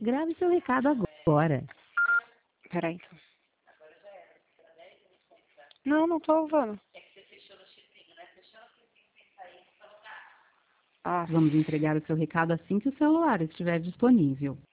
Grave seu recado agora. Peraí, então. Não, não tô usando. Ah, Vamos entregar o seu recado assim que o celular estiver disponível.